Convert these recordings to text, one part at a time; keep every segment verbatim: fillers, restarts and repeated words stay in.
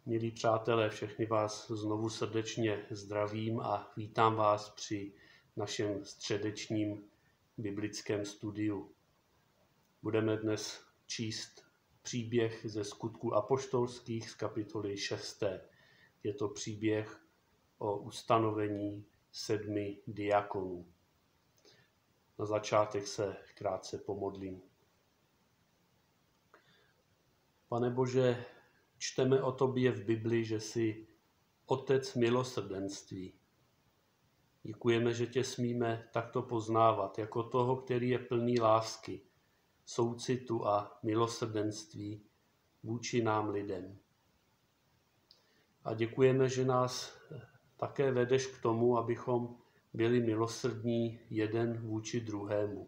Milí přátelé, všechny vás znovu srdečně zdravím a vítám vás při našem středečním biblickém studiu. Budeme dnes číst příběh ze Skutků apoštolských z kapitoly šesté. Je to příběh o ustanovení sedmi diakonů. Na začátek se krátce pomodlím. Pane Bože, čteme o tobě v Bibli, že jsi Otec milosrdenství. Děkujeme, že tě smíme takto poznávat, jako toho, který je plný lásky, soucitu a milosrdenství vůči nám lidem. A děkujeme, že nás také vedeš k tomu, abychom byli milosrdní jeden vůči druhému.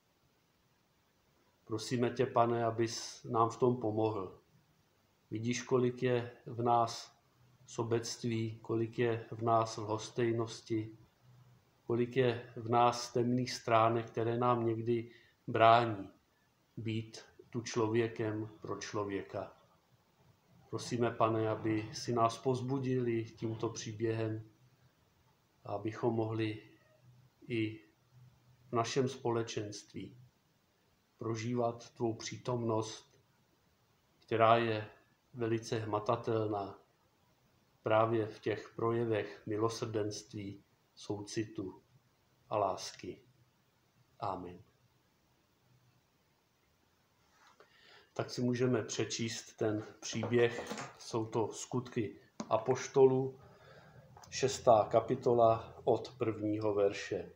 Prosíme tě, Pane, abys nám v tom pomohl. Vidíš, kolik je v nás sobectví, kolik je v nás lhostejnosti, kolik je v nás temných stránek, které nám někdy brání být tu člověkem pro člověka. Prosíme, Pane, aby si nás povzbudili tímto příběhem, abychom mohli i v našem společenství prožívat tvou přítomnost, která je velice hmatatelná právě v těch projevech milosrdenství, soucitu a lásky. Amen. Tak si můžeme přečíst ten příběh. Jsou to Skutky apoštolů, šestá kapitola od prvního verše.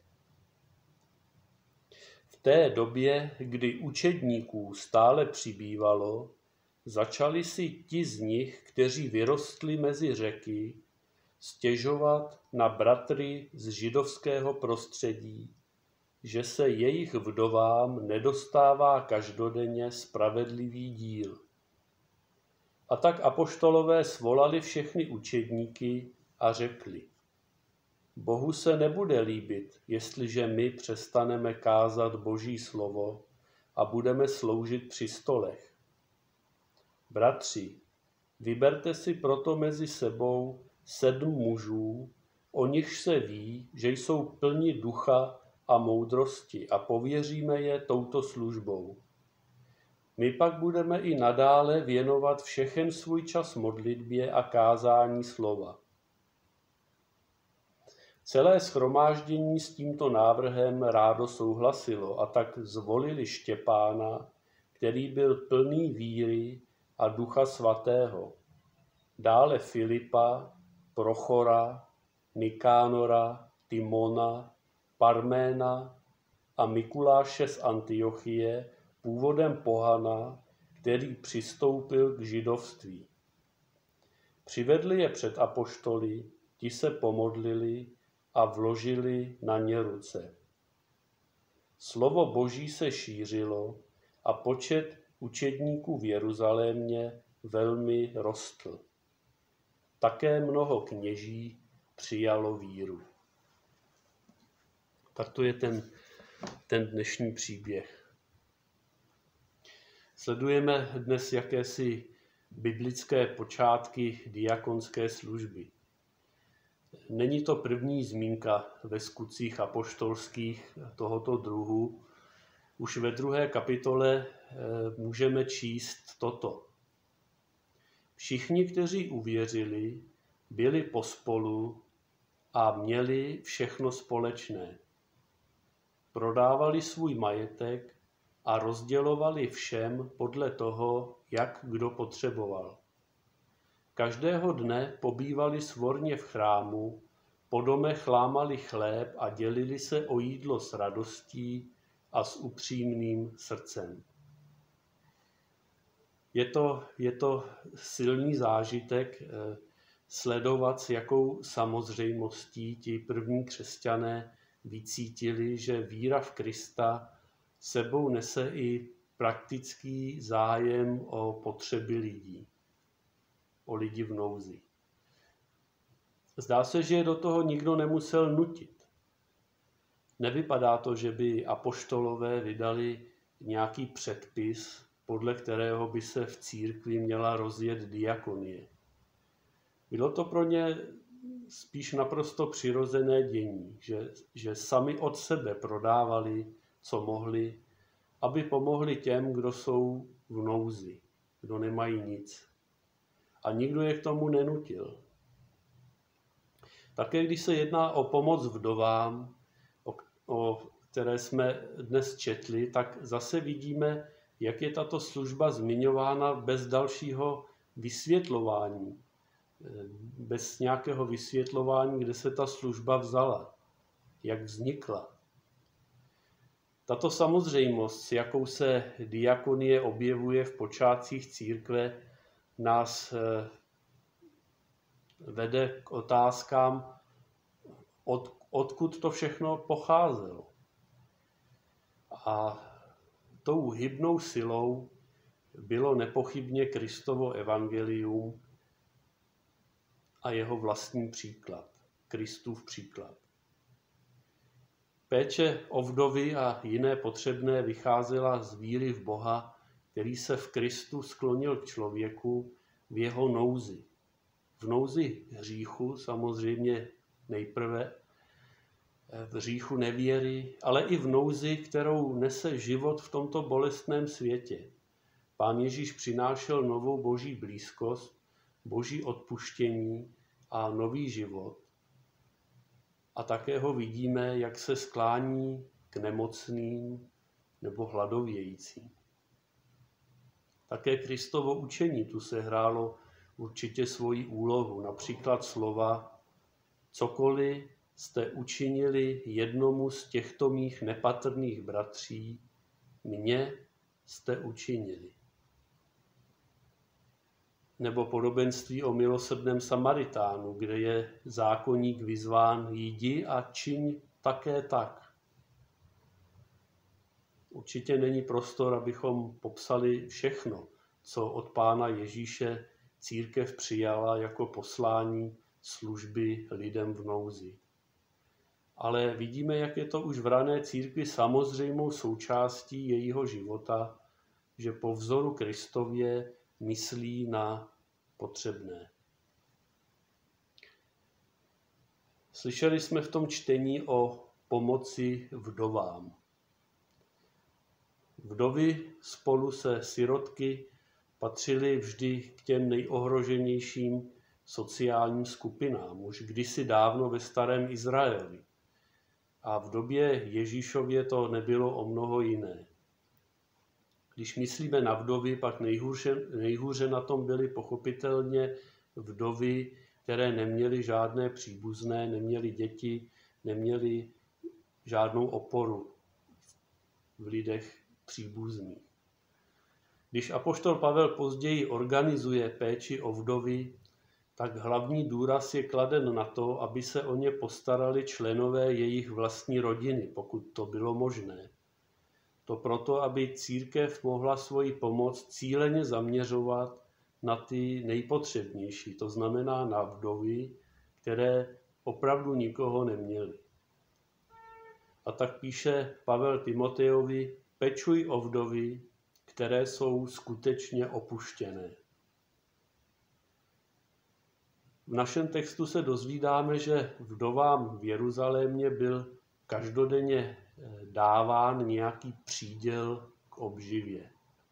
V té době, kdy učedníků stále přibývalo, začali si ti z nich, kteří vyrostli mezi řeky, stěžovat na bratry z židovského prostředí, že se jejich vdovám nedostává každodenně spravedlivý díl. A tak apoštolové svolali všechny učedníky a řekli: Bohu se nebude líbit, jestliže my přestaneme kázat Boží slovo a budeme sloužit při stolech. Bratři, vyberte si proto mezi sebou sedm mužů, o nichž se ví, že jsou plni ducha a moudrosti, a pověříme je touto službou. My pak budeme i nadále věnovat všechen svůj čas modlitbě a kázání slova. Celé shromáždění s tímto návrhem rádo souhlasilo a tak zvolili Štěpána, který byl plný víry a Ducha Svatého. Dále Filipa, Prochora, Nikánora, Timona, Parména a Mikuláše z Antiochie, původem pohana, který přistoupil k židovství. Přivedli je před apoštoly, ti se pomodlili a vložili na ně ruce. Slovo Boží se šířilo a počet učedníků v Jeruzalémě velmi rostl. Také mnoho kněží přijalo víru. Tak to je ten, ten dnešní příběh. Sledujeme dnes jakési biblické počátky diakonské služby. Není to první zmínka ve skutcích apoštolských tohoto druhu. Už ve druhé kapitole můžeme číst toto. Všichni, kteří uvěřili, byli pospolu a měli všechno společné. Prodávali svůj majetek a rozdělovali všem podle toho, jak kdo potřeboval. Každého dne pobývali svorně v chrámu, po domech lámali chléb a dělili se o jídlo s radostí a s upřímným srdcem. Je to, je to silný zážitek sledovat, s jakou samozřejmostí ti první křesťané vycítili, že víra v Krista sebou nese i praktický zájem o potřeby lidí, o lidi v nouzi. Zdá se, že je do toho nikdo nemusel nutit. Nevypadá to, že by apoštolové vydali nějaký předpis, podle kterého by se v církvi měla rozjet diakonie. Bylo to pro ně spíš naprosto přirozené dění, že, že sami od sebe prodávali, co mohli, aby pomohli těm, kdo jsou v nouzi, kdo nemají nic. A nikdo je k tomu nenutil. Také když se jedná o pomoc vdovám, o, o které jsme dnes četli, tak zase vidíme, jak je tato služba zmiňována bez dalšího vysvětlování. Bez nějakého vysvětlování, kde se ta služba vzala, jak vznikla. Tato samozřejmost, s jakou se diakonie objevuje v počátcích církve, nás vede k otázkám, od, odkud to všechno pocházelo. A tou hybnou silou bylo nepochybně Kristovo evangelium a jeho vlastní příklad, Kristův příklad. Péče o vdovy a jiné potřebné vycházela z víry v Boha, který se v Kristu sklonil k člověku v jeho nouzi. V nouzi hříchu samozřejmě nejprve, v hříchu nevěry, ale i v nouzi, kterou nese život v tomto bolestném světě. Pán Ježíš přinášel novou boží blízkost, boží odpuštění a nový život. A také ho vidíme, jak se sklání k nemocným nebo hladovějícím. Také Kristovo učení tu sehrálo určitě svoji úlohu, například slova: cokoliv jste učinili jednomu z těchto mých nepatrných bratří, mně jste učinili. Nebo podobenství o milosrdném Samaritánu, kde je zákonník vyzván: jdi a čiň také tak. Určitě není prostor, abychom popsali všechno, co od Pána Ježíše církev přijala jako poslání služby lidem v nouzi. Ale vidíme, jak je to už v rané církvi samozřejmou součástí jejího života, že po vzoru Kristově myslí na potřebné. Slyšeli jsme v tom čtení o pomoci vdovám. Vdovy spolu se sirotky patřily vždy k těm nejohroženějším sociálním skupinám, už kdysi dávno ve starém Izraeli. A v době Ježíšově to nebylo o mnoho jiné. Když myslíme na vdovy, pak nejhůře, nejhůře na tom byly pochopitelně vdovy, které neměly žádné příbuzné, neměly děti, neměly žádnou oporu v lidech příbuzných. Když apoštol Pavel později organizuje péči o vdovy, tak hlavní důraz je kladen na to, aby se o ně postarali členové jejich vlastní rodiny, pokud to bylo možné. To proto, aby církev mohla svoji pomoc cíleně zaměřovat na ty nejpotřebnější, to znamená na vdovy, které opravdu nikoho neměly. A tak píše Pavel Timotejovi: pečuj o vdovy, které jsou skutečně opuštěné. V našem textu se dozvídáme, že vdovám v Jeruzalémě byl každodenně dáván nějaký příděl k obživě.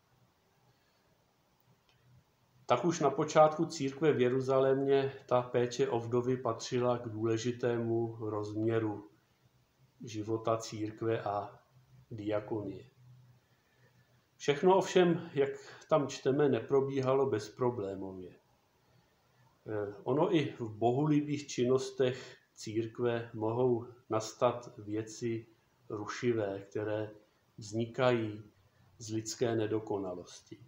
Tak už na počátku církve v Jeruzalémě ta péče o vdovy patřila k důležitému rozměru života církve a diakonie. Všechno ovšem, jak tam čteme, neprobíhalo bezproblémově. Ono i v bohulibých činnostech církve mohou nastat věci rušivé, které vznikají z lidské nedokonalosti.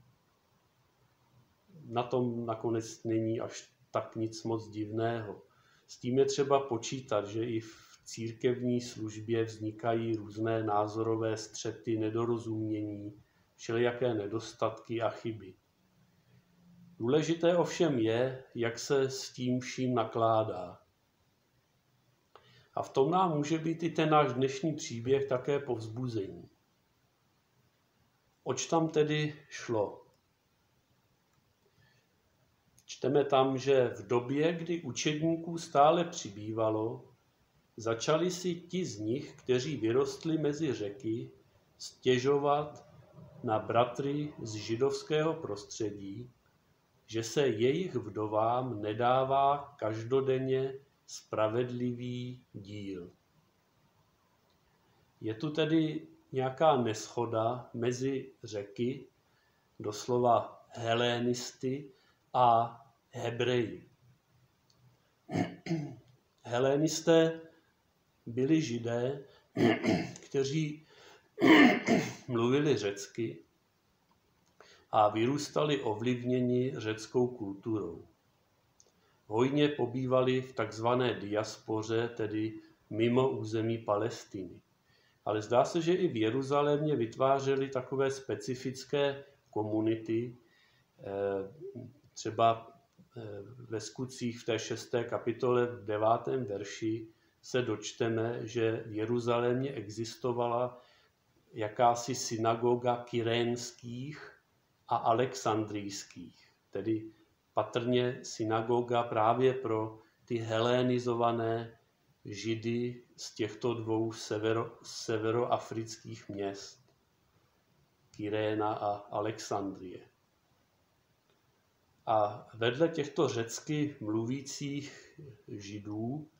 Na tom nakonec není až tak nic moc divného. S tím je třeba počítat, že i v církevní službě vznikají různé názorové střety, nedorozumění, všelijaké nedostatky a chyby. Důležité ovšem je, jak se s tím vším nakládá. A v tom nám může být i ten náš dnešní příběh také povzbuzení. Oč tam tedy šlo? čteme tam, že v době, kdy učedníků stále přibývalo, začali si ti z nich, kteří vyrostli mezi řeky, stěžovat na bratry z židovského prostředí, že se jejich vdovám nedává každodenně spravedlivý díl. Je tu tedy nějaká neshoda mezi řeky, doslova helénisty a Hebreji. Helénisté byli Židé, kteří mluvili řecky a vyrůstali ovlivněni řeckou kulturou. Hojně pobývali v takzvané diaspoře, tedy mimo území Palestiny. Ale zdá se, že i v Jeruzalémě vytvářeli takové specifické komunity, třeba ve Skutcích v té šesté kapitole v devátém verši se dočteme, že v Jeruzalémě existovala jakási synagoga kyrénských a alexandrijských, tedy patrně synagoga právě pro ty helénizované Židy z těchto dvou severo, severoafrických měst, Kyréna a Alexandrie. A vedle těchto řecky mluvících Židů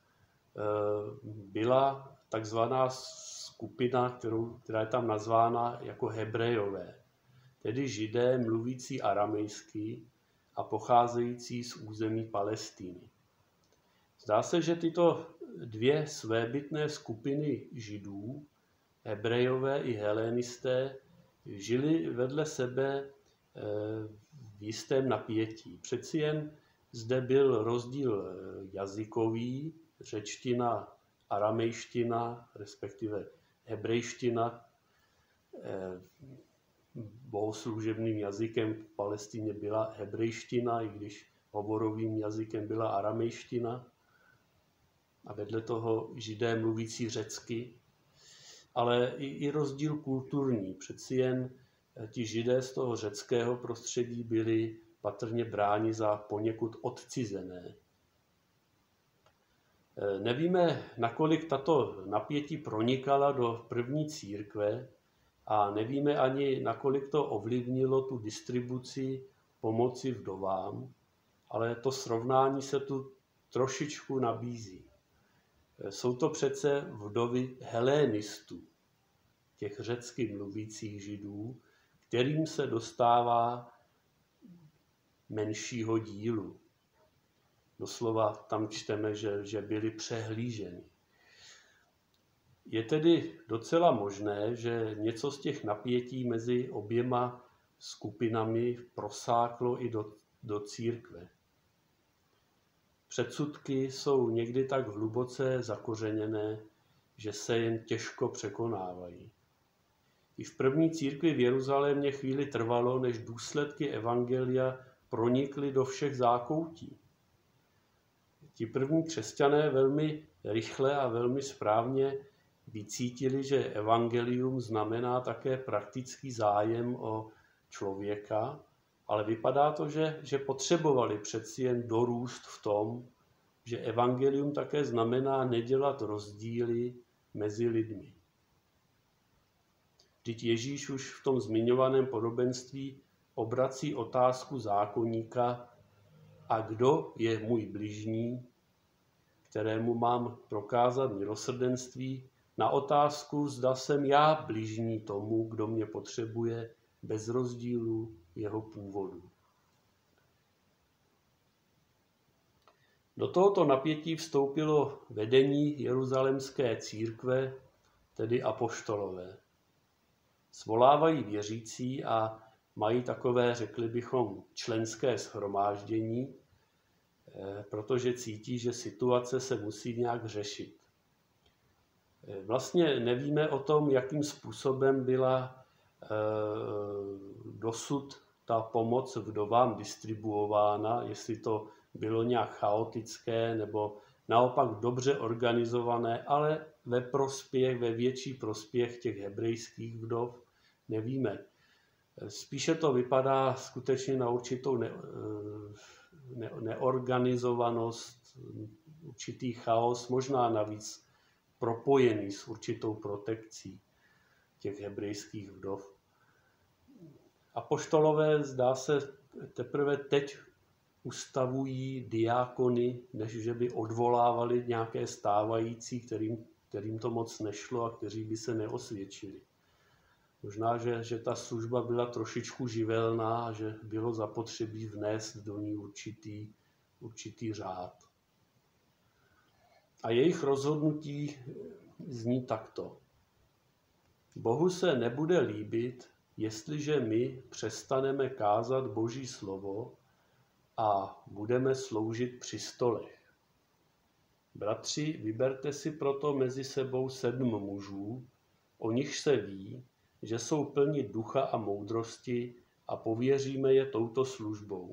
byla takzvaná skupina, kterou, která je tam nazvána jako Hebrejové, tedy Židé mluvící aramejsky a pocházející z území Palestiny. Zdá se, že tyto dvě svébytné skupiny Židů, Hebrejové i Helénisté, žili vedle sebe v jistém napětí. Přeci jen zde byl rozdíl jazykový, řečtina, aramejština, respektive hebrejština. Bohoslužebným jazykem v Palestině byla hebrejština, i když hovorovým jazykem byla aramejština. A vedle toho Židé mluvící řecky. Ale i, i rozdíl kulturní. Přeci jen ti Židé z toho řeckého prostředí byli patrně bráni za poněkud odcizené. Nevíme, nakolik tato napětí pronikala do první církve a nevíme ani, nakolik to ovlivnilo tu distribuci pomoci vdovám, ale to srovnání se tu trošičku nabízí. Jsou to přece vdovy helénistů, těch řecky mluvících Židů, kterým se dostává menšího dílu. Doslova tam čteme, že, že byli přehlíženi. Je tedy docela možné, že něco z těch napětí mezi oběma skupinami prosáklo i do, do církve. Předsudky jsou někdy tak hluboce zakořeněné, že se jen těžko překonávají. I v první církvi v Jeruzalémě chvíli trvalo, než důsledky evangelia pronikly do všech zákoutí. Ti první křesťané velmi rychle a velmi správně vycítili, že evangelium znamená také praktický zájem o člověka, ale vypadá to, že, že potřebovali přeci jen dorůst v tom, že evangelium také znamená nedělat rozdíly mezi lidmi. Vždyť Ježíš už v tom zmiňovaném podobenství obrací otázku zákonníka: a kdo je můj bližní, kterému mám prokázat milosrdenství, na otázku, zda jsem já bližní tomu, kdo mě potřebuje, bez rozdílu jeho původu. Do tohoto napětí vstoupilo vedení jeruzalémské církve, tedy apoštolové. Svolávají věřící a mají takové, řekli bychom, členské shromáždění, protože cítí, že situace se musí nějak řešit. Vlastně nevíme o tom, jakým způsobem byla dosud ta pomoc vdovám distribuována, jestli to bylo nějak chaotické nebo naopak dobře organizované, ale ve prospěch, ve větší prospěch těch hebrejských vdov, nevíme. Spíše to vypadá skutečně na určitou ne, ne, neorganizovanost, určitý chaos, možná navíc propojený s určitou protekcí těch hebrejských vdov. Apoštolové, zdá se, teprve teď ustavují diákony, než že by odvolávali nějaké stávající, kterým, kterým to moc nešlo a kteří by se neosvědčili. Možná, že, že ta služba byla trošičku živelná, že bylo zapotřebí vnést do ní určitý, určitý řád. A jejich rozhodnutí zní takto. Bohu se nebude líbit, jestliže my přestaneme kázat Boží slovo a budeme sloužit při stolech. Bratři, vyberte si proto mezi sebou sedm mužů, o nichž se ví, že jsou plni ducha a moudrosti a pověříme je touto službou.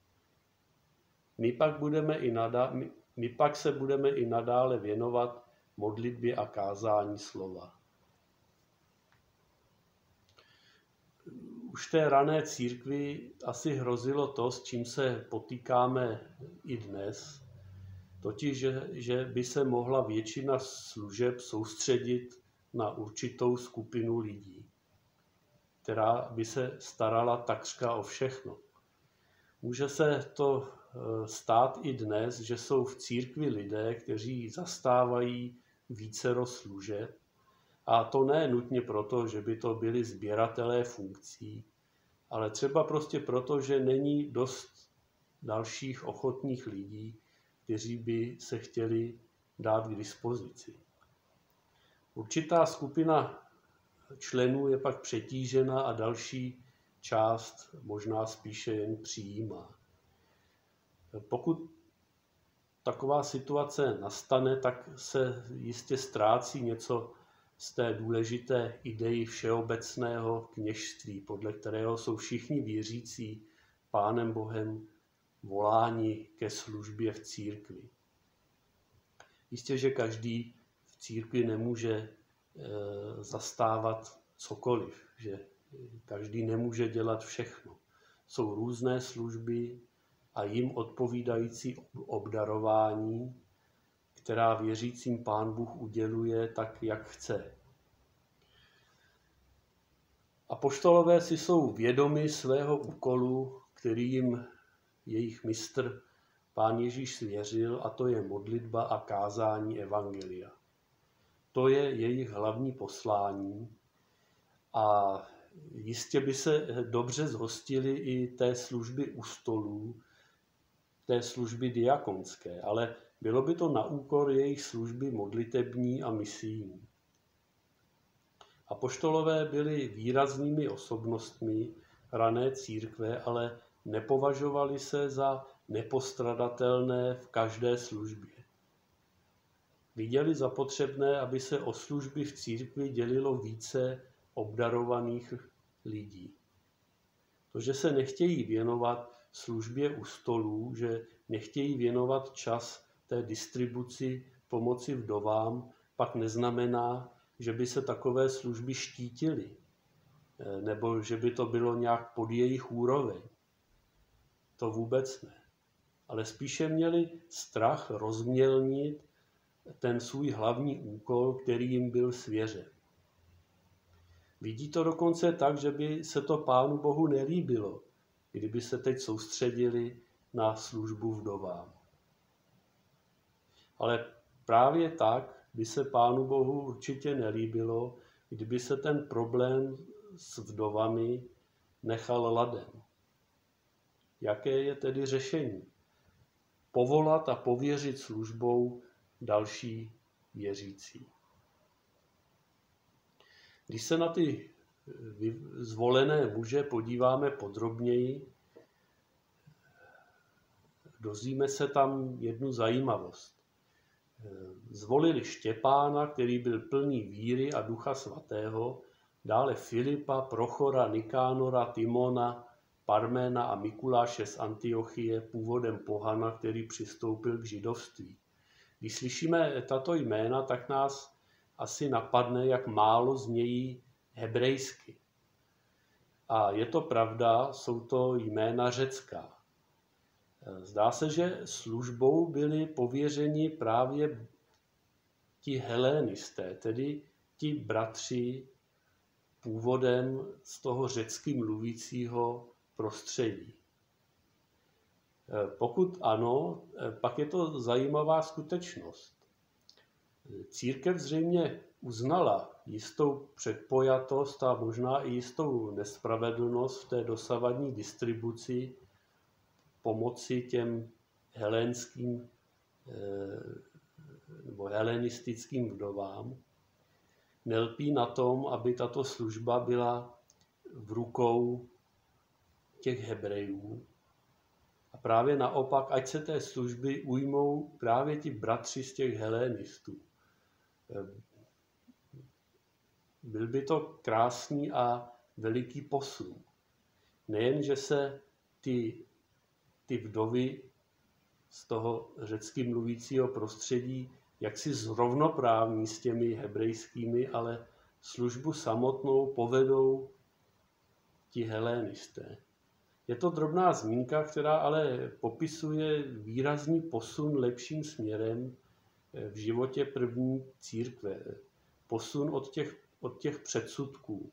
My pak, budeme i nadá... my pak se budeme i nadále věnovat modlitbě a kázání slova. Už té rané církvi asi hrozilo to, s čím se potýkáme i dnes, totiž, že, že by se mohla většina služeb soustředit na určitou skupinu lidí, která by se starala takřka o všechno. Může se to stát i dnes, že jsou v církvi lidé, kteří zastávají vícero služeb, a to ne nutně proto, že by to byli sběratelé funkcí, ale třeba prostě proto, že není dost dalších ochotných lidí, kteří by se chtěli dát k dispozici. Určitá skupina členů je pak přetížena a další část možná spíše jen přijímá. Pokud taková situace nastane, tak se jistě ztrácí něco z té důležité idei všeobecného kněžství, podle kterého jsou všichni věřící Pánem Bohem voláni ke službě v církvi. Jistě, že každý v církvi nemůže e, zastávat cokoliv, že každý nemůže dělat všechno. Jsou různé služby a jim odpovídající obdarování, která věřícím Pán Bůh uděluje tak, jak chce. Apoštolové si jsou vědomi svého úkolu, který jim jejich mistr Pán Ježíš svěřil, a to je modlitba a kázání evangelia. To je jejich hlavní poslání a jistě by se dobře zhostili i té služby u stolů, té služby diakonské, ale bylo by to na úkor jejich služby modlitební a misijní. Apoštolové byli výraznými osobnostmi rané církve, ale nepovažovali se za nepostradatelné v každé službě. Viděli za potřebné, aby se o služby v církvi dělilo více obdarovaných lidí. To, že se nechtějí věnovat službě u stolů, že nechtějí věnovat čas té distribuci pomoci vdovám, pak neznamená, že by se takové služby štítily, nebo že by to bylo nějak pod jejich úroveň. To vůbec ne. Ale spíše měli strach rozmělnit ten svůj hlavní úkol, který jim byl svěřen. Vidí to dokonce tak, že by se to Pánu Bohu nelíbilo, kdyby se teď soustředili na službu vdovám. Ale právě tak by se Pánu Bohu určitě nelíbilo, kdyby se ten problém s vdovami nechal ladem. Jaké je tedy řešení? Povolat a pověřit službou další věřící. Když se na ty zvolené muže podíváme podrobněji, dozvíme se tam jednu zajímavost. Zvolili Štěpána, který byl plný víry a Ducha Svatého, dále Filipa, Prochora, Nikánora, Timona, Parména a Mikuláše z Antiochie, původem pohana, který přistoupil k židovství. Když slyšíme tato jména, tak nás asi napadne, jak málo znějí hebrejsky. A je to pravda, jsou to jména řecká. Zdá se, že službou byli pověřeni právě ti helénisté, tedy ti bratři původem z toho řecky mluvícího prostředí. Pokud ano, pak je to zajímavá skutečnost. Církev zřejmě uznala jistou předpojatost a možná i jistou nespravedlnost v té dosavadní distribuci pomoci těm helénským nebo helenistickým vdovám. Nelpí na tom, aby tato služba byla v rukou těch Hebrejů. A právě naopak, ať se té služby ujmou právě ti bratři z těch helénistů. Byl by to krásný a veliký posun. Nejen, že se ty, ty vdovy z toho řecky mluvícího prostředí jaksi zrovnoprávní s těmi hebrejskými, ale službu samotnou povedou ti helénisté. Je to drobná zmínka, která ale popisuje výrazný posun lepším směrem v životě první církve. Posun od těch, od těch předsudků.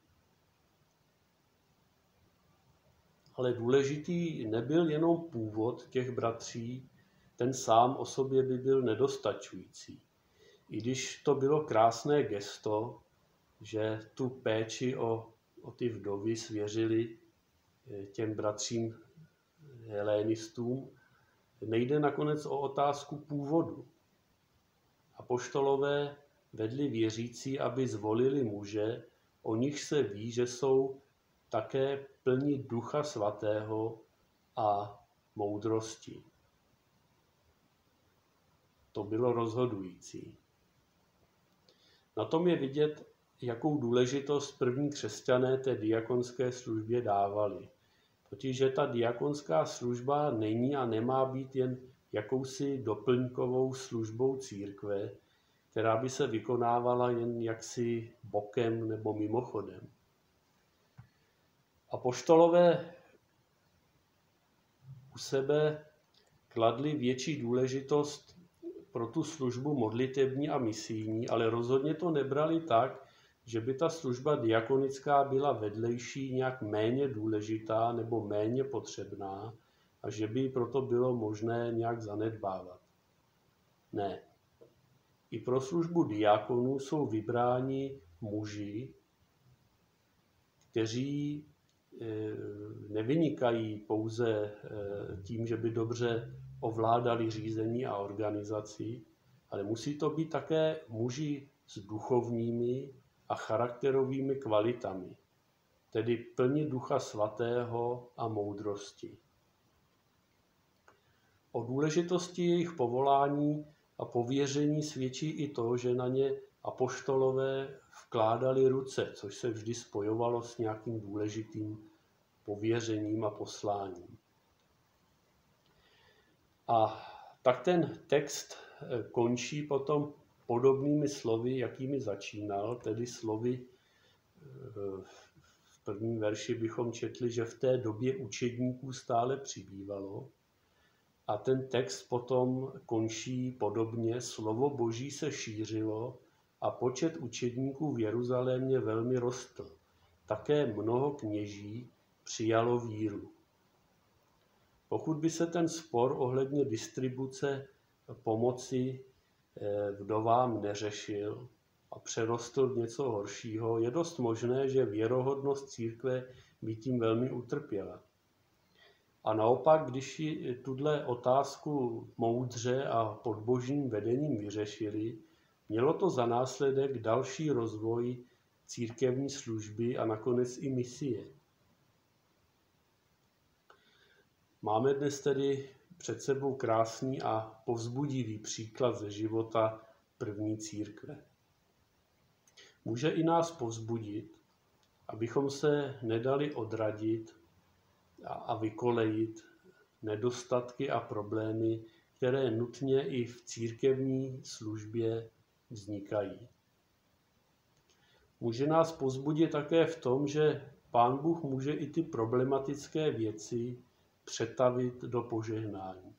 Ale důležitý nebyl jenom původ těch bratří, ten sám o sobě by byl nedostačující. I když to bylo krásné gesto, že tu péči o, o ty vdovy svěřili těm bratřím helénistům, nejde nakonec o otázku původu. Apoštolové vedli věřící, aby zvolili muže, o nich se ví, že jsou také plní Ducha Svatého a moudrosti. To bylo rozhodující. Na tom je vidět, jakou důležitost první křesťané té diakonské službě dávali. Totiž, že ta diakonská služba není a nemá být jen jakousi doplňkovou službou církve, která by se vykonávala jen jaksi bokem nebo mimochodem. Apoštolové u sebe kladli větší důležitost pro tu službu modlitební a misijní, ale rozhodně to nebrali tak, že by ta služba diakonická byla vedlejší, nějak méně důležitá nebo méně potřebná a že by proto bylo možné nějak zanedbávat. Ne. I pro službu diakonů jsou vybráni muži, kteří nevynikají pouze tím, že by dobře ovládali řízení a organizaci, ale musí to být také muži s duchovními a charakterovými kvalitami, tedy plní Ducha Svatého a moudrosti. O důležitosti jejich povolání a pověření svědčí i to, že na ně apoštolové vkládali ruce, což se vždy spojovalo s nějakým důležitým pověřením a posláním. A tak ten text končí potom podobnými slovy, jakými začínal, tedy slovy v prvním verši bychom četli, že v té době učedníků stále přibývalo. A ten text potom končí podobně, slovo Boží se šířilo a počet učedníků v Jeruzalémě velmi rostl. Také mnoho kněží přijalo víru. Pokud by se ten spor ohledně distribuce pomoci vdovám neřešil a přerostl v něco horšího, je dost možné, že věrohodnost církve by tím velmi utrpěla. A naopak, když ji tuhle otázku moudře a pod božím vedením vyřešili, mělo to za následek další rozvoj církevní služby a nakonec i misie. Máme dnes tedy před sebou krásný a povzbudivý příklad ze života první církve. Může i nás povzbudit, abychom se nedali odradit a vykolejit nedostatky a problémy, které nutně i v církevní službě vznikají. Může nás povzbudit také v tom, že Pán Bůh může i ty problematické věci přetavit do požehnání.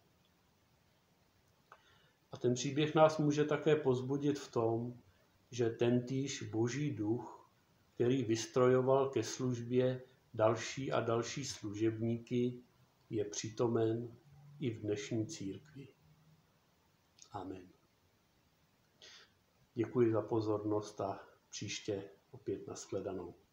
A ten příběh nás může také povzbudit v tom, že tentýž Boží duch, který vystrojoval ke službě další a další služebníky, je přítomen i v dnešní církvi. Amen. Děkuji za pozornost a příště opět nashledanou.